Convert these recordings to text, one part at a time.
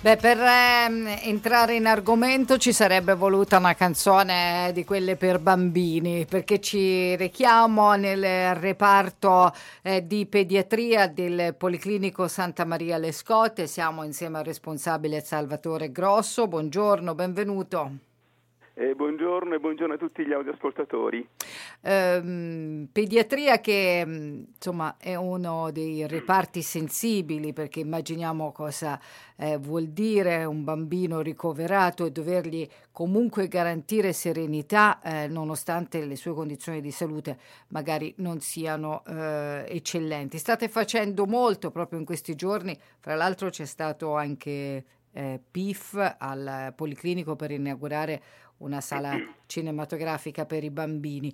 Beh, per entrare in argomento ci sarebbe voluta una canzone di quelle per bambini, perché ci rechiamo nel reparto di pediatria del Policlinico Santa Maria Le Scotte. Siamo insieme al responsabile Salvatore Grosso. Buongiorno, benvenuto. Buongiorno e buongiorno a tutti gli audioascoltatori. Pediatria che insomma è uno dei reparti sensibili, perché immaginiamo cosa vuol dire un bambino ricoverato e dovergli comunque garantire serenità nonostante le sue condizioni di salute magari non siano eccellenti. State facendo molto proprio in questi giorni, fra l'altro c'è stato anche PIF al Policlinico per inaugurare una sala cinematografica per i bambini.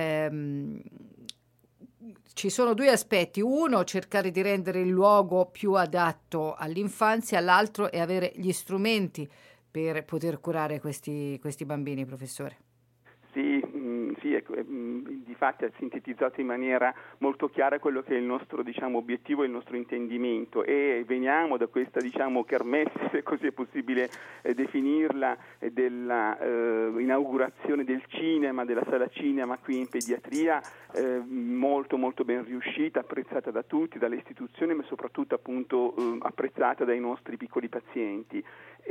Ci sono due aspetti: uno, cercare di rendere il luogo più adatto all'infanzia, l'altro è avere gli strumenti per poter curare questi bambini, professore. Sì, ecco, difatti ha sintetizzato in maniera molto chiara quello che è il nostro, obiettivo e il nostro intendimento, e veniamo da questa, kermesse, se così è possibile definirla, della inaugurazione del cinema, della sala cinema qui in pediatria, molto molto ben riuscita, apprezzata da tutti, dalle istituzioni, ma soprattutto appunto apprezzata dai nostri piccoli pazienti.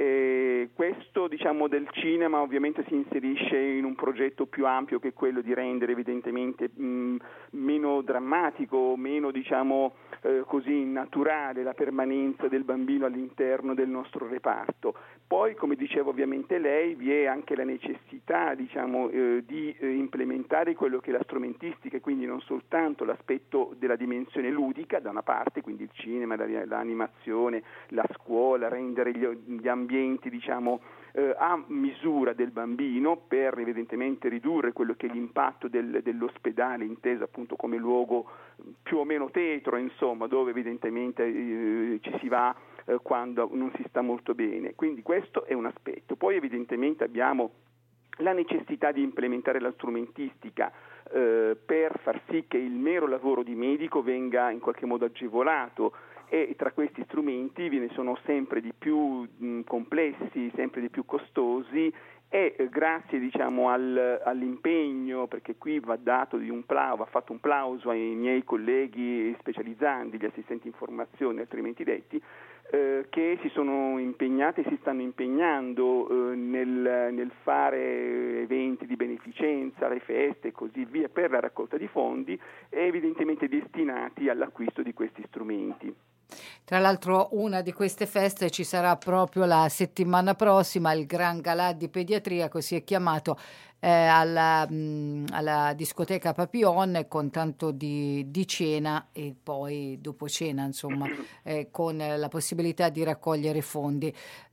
Questo del cinema ovviamente si inserisce in un progetto più ampio, che è quello di rendere evidentemente meno drammatico, meno così naturale la permanenza del bambino all'interno del nostro reparto. Poi, come diceva ovviamente lei, vi è anche la necessità di implementare quello che è la strumentistica, e quindi non soltanto l'aspetto della dimensione ludica da una parte, quindi il cinema, l'animazione, la scuola, rendere gli ambienti a misura del bambino, per evidentemente ridurre quello che è l'impatto dell'ospedale, inteso appunto come luogo più o meno tetro, insomma, dove evidentemente ci si va quando non si sta molto bene. Quindi questo è un aspetto. Poi evidentemente abbiamo la necessità di implementare la strumentistica per far sì che il mero lavoro di medico venga in qualche modo agevolato, e tra questi strumenti ve ne sono sempre di più complessi, sempre di più costosi, e grazie all'impegno, perché qui va fatto un plauso ai miei colleghi specializzanti, gli assistenti informazione altrimenti detti, che si sono impegnati e si stanno impegnando nel fare eventi di beneficenza, le feste e così via, per la raccolta di fondi, evidentemente destinati all'acquisto di questi strumenti. Tra l'altro una di queste feste ci sarà proprio la settimana prossima, il Gran Galà di Pediatria, così è chiamato, alla discoteca Papillon, con tanto di cena e poi dopo cena, insomma, con la possibilità di raccogliere fondi.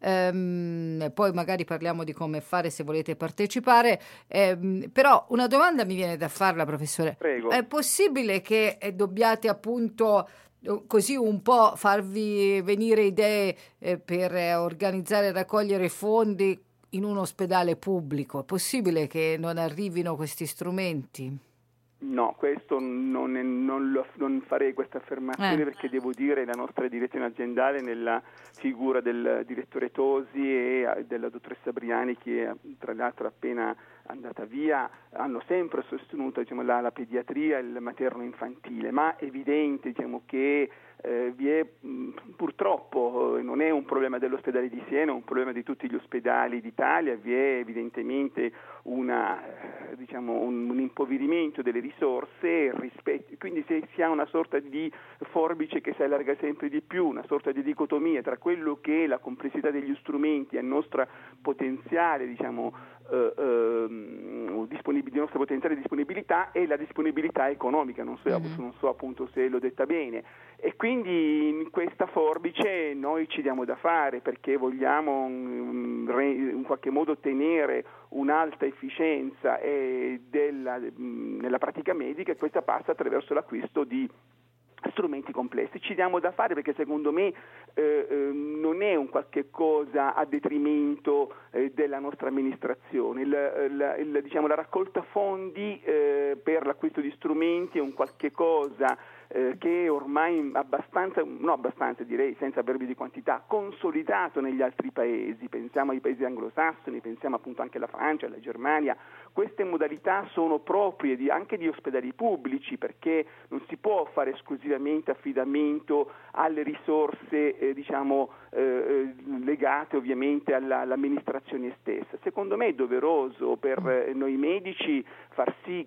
Poi magari parliamo di come fare se volete partecipare, però una domanda mi viene da farla, professore. Prego. È possibile che dobbiate appunto così un po' farvi venire idee per organizzare e raccogliere fondi in un ospedale pubblico? È possibile che non arrivino questi strumenti? No, questo non farei questa affermazione, perché devo dire la nostra direzione aziendale, nella figura del direttore Tosi e della dottoressa Briani, che è tra l'altro appena andata via, hanno sempre sostenuto la pediatria e il materno infantile, ma è evidente che vi è purtroppo, non è un problema dell'ospedale di Siena, è un problema di tutti gli ospedali d'Italia, vi è evidentemente un impoverimento delle risorse, quindi se si ha una sorta di forbice che si allarga sempre di più, una sorta di dicotomia tra quello che è la complessità degli strumenti e il nostro potenziale nostra potenziale disponibilità e la disponibilità economica, non so appunto se l'ho detta bene, e quindi in questa forbice noi ci diamo da fare, perché vogliamo in qualche modo ottenere un'alta efficienza nella pratica medica, e questa passa attraverso l'acquisto di strumenti complessi. Ci diamo da fare perché secondo me non è un qualche cosa a detrimento della nostra amministrazione. La raccolta fondi per l'acquisto di strumenti è un qualche cosa che ormai direi senza verbi di quantità, consolidato negli altri paesi, pensiamo ai paesi anglosassoni, pensiamo appunto anche alla Francia, alla Germania. Queste modalità sono proprie anche di ospedali pubblici, perché non si può fare esclusivamente affidamento alle risorse legate ovviamente all'amministrazione stessa. Secondo me è doveroso per noi medici far sì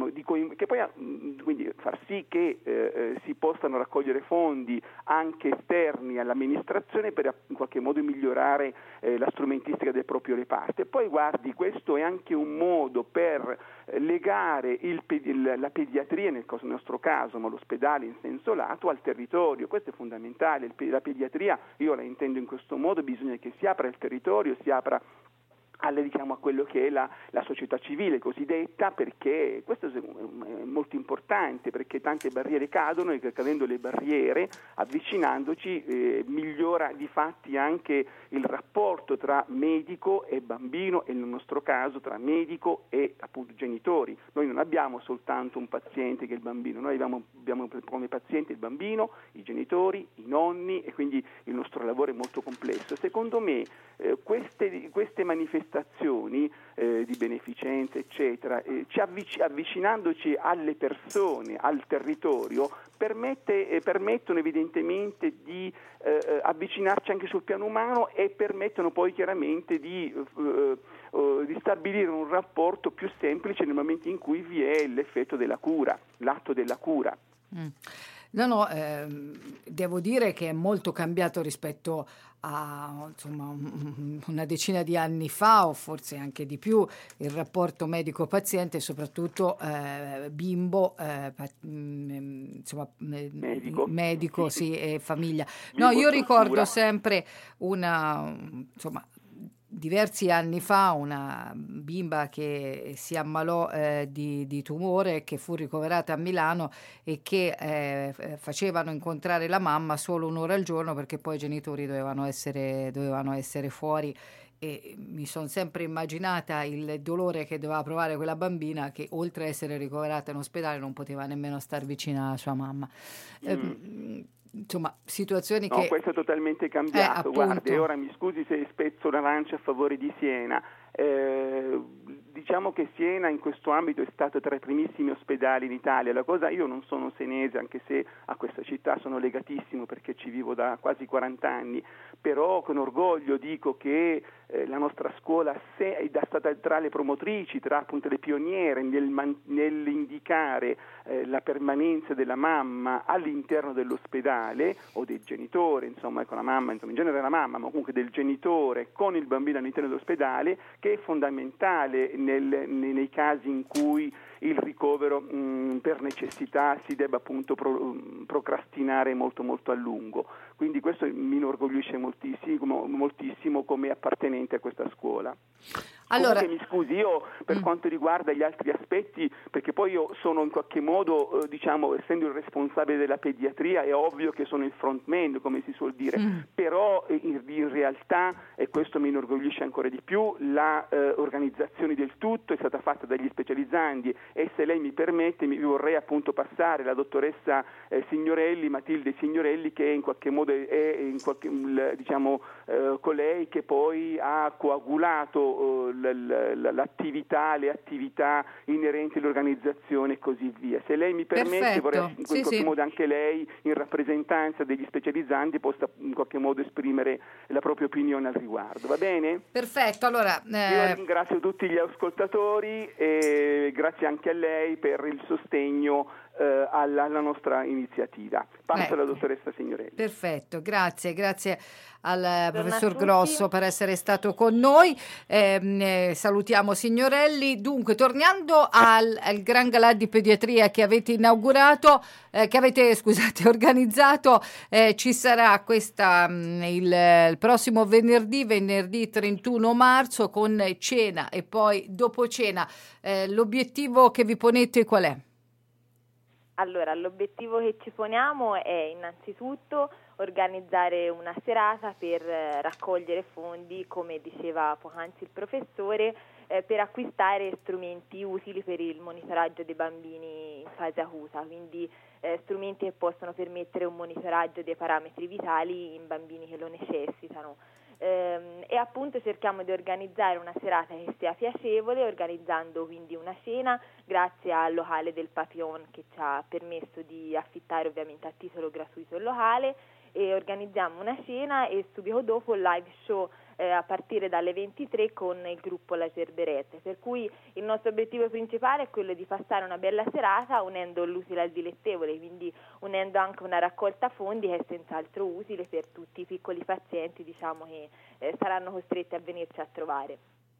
che si possano raccogliere fondi anche esterni all'amministrazione per in qualche modo migliorare la strumentistica del proprio reparto. E poi guardi, questo è anche un modo per legare la pediatria, nel nostro caso, ma l'ospedale in senso lato, al territorio. Questo è fondamentale. La pediatria, io la intendo in questo modo, bisogna che si apra il territorio, si apra a quello che è la società civile cosiddetta, perché questo è molto importante, perché tante barriere cadono, e cadendo le barriere, avvicinandoci, migliora di fatti anche il rapporto tra medico e bambino, e nel nostro caso tra medico e appunto genitori. Noi non abbiamo soltanto un paziente che è il bambino, noi abbiamo come paziente il bambino, i genitori, i nonni, e quindi il nostro lavoro è molto complesso. Secondo me queste manifestazioni di beneficenza eccetera, avvicinandoci alle persone, al territorio, permettono evidentemente di avvicinarci anche sul piano umano, e permettono poi chiaramente di stabilire un rapporto più semplice nel momento in cui vi è l'effetto della cura, l'atto della cura. No, devo dire che è molto cambiato rispetto a una decina di anni fa, o forse anche di più, il rapporto medico-paziente, soprattutto bimbo, medico sì, e famiglia. No, io ricordo sempre diversi anni fa una bimba che si ammalò di tumore, che fu ricoverata a Milano, e che facevano incontrare la mamma solo un'ora al giorno, perché poi i genitori dovevano essere fuori, e mi sono sempre immaginata il dolore che doveva provare quella bambina, che oltre a essere ricoverata in ospedale non poteva nemmeno star vicina alla sua mamma. Situazioni che... No, questo è totalmente cambiato. Guardi, ora mi scusi se spezzo una lancia a favore di Siena. Diciamo che Siena in questo ambito è stato tra i primissimi ospedali in Italia. Io non sono senese, anche se a questa città sono legatissimo perché ci vivo da quasi 40 anni, però con orgoglio dico che la nostra scuola è stata tra le promotrici, tra appunto le pioniere nell'indicare la permanenza della mamma all'interno dell'ospedale, o del genitore, insomma, ecco, la mamma, insomma, in genere la mamma, ma comunque del genitore con il bambino all'interno dell'ospedale, che è fondamentale nei casi in cui il ricovero per necessità si debba appunto procrastinare molto molto a lungo. Quindi questo mi inorgoglisce moltissimo come appartenente a questa scuola. Allora, comunque, mi scusi, io per quanto riguarda gli altri aspetti, perché poi io sono in qualche modo, essendo il responsabile della pediatria, è ovvio che sono il frontman, come si suol dire, però in realtà, e questo mi inorgoglisce ancora di più, la organizzazione del tutto è stata fatta dagli specializzandi, e se lei mi permette mi vorrei appunto passare la dottoressa Matilde Signorelli, che in qualche modo è colei che poi ha coagulato le attività inerenti all'organizzazione e così via. Se lei mi permette, vorrei in qualche modo anche lei, in rappresentanza degli specializzanti, possa in qualche modo esprimere la propria opinione al riguardo. Va bene? Perfetto. Allora, io ringrazio tutti gli ascoltatori e grazie anche a lei per il sostegno alla nostra iniziativa. Passo alla dottoressa Signorelli. Perfetto, grazie al professor Grosso per essere stato con noi. Salutiamo Signorelli. Dunque, tornando al Gran Galà di Pediatria che avete inaugurato, organizzato, ci sarà il prossimo venerdì 31 marzo, con cena e poi dopo cena. L'obiettivo che vi ponete qual è? Allora, l'obiettivo che ci poniamo è innanzitutto organizzare una serata per raccogliere fondi, come diceva poc'anzi il professore, per acquistare strumenti utili per il monitoraggio dei bambini in fase acuta, quindi strumenti che possono permettere un monitoraggio dei parametri vitali in bambini che lo necessitano. E appunto cerchiamo di organizzare una serata che sia piacevole, organizzando quindi una cena grazie al locale del Papillon, che ci ha permesso di affittare ovviamente a titolo gratuito il locale, e organizziamo una cena e subito dopo un live show a partire dalle 23 con il gruppo La Gerberette, per cui il nostro obiettivo principale è quello di passare una bella serata unendo l'utile al dilettevole, quindi unendo anche una raccolta fondi che è senz'altro utile per tutti i piccoli pazienti, diciamo, che saranno costretti a venirci a trovare.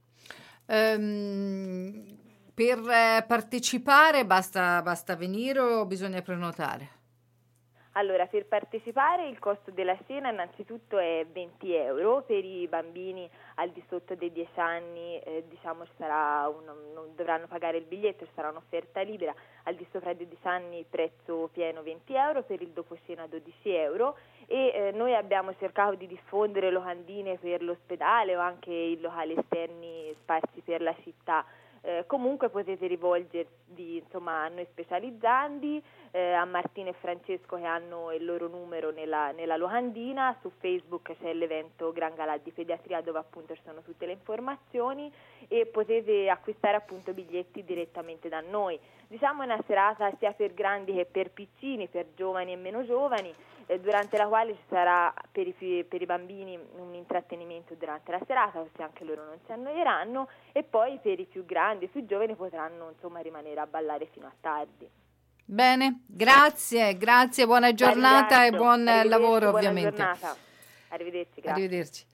Per partecipare basta venire o bisogna prenotare? Allora, per partecipare il costo della cena innanzitutto è 20 euro, per i bambini al di sotto dei 10 anni diciamo non dovranno pagare il biglietto, ci sarà un'offerta libera, al di sopra dei 10 anni il prezzo pieno 20 euro, per il doposcena 12 euro e noi abbiamo cercato di diffondere locandine per l'ospedale o anche i locali esterni sparsi per la città. Comunque potete rivolgervi a noi specializzandi, a Martina e Francesco che hanno il loro numero nella locandina. Su Facebook c'è l'evento Gran Galà di Pediatria dove appunto ci sono tutte le informazioni e potete acquistare appunto biglietti direttamente da noi. Diciamo è una serata sia per grandi che per piccini, per giovani e meno giovani, durante la quale ci sarà per i bambini un intrattenimento durante la serata, così anche loro non si annoieranno, e poi per i più grandi e più giovani potranno rimanere a ballare fino a tardi. Bene, grazie, buona giornata e buon lavoro ovviamente. Buona giornata. Arrivederci, grazie. Arrivederci.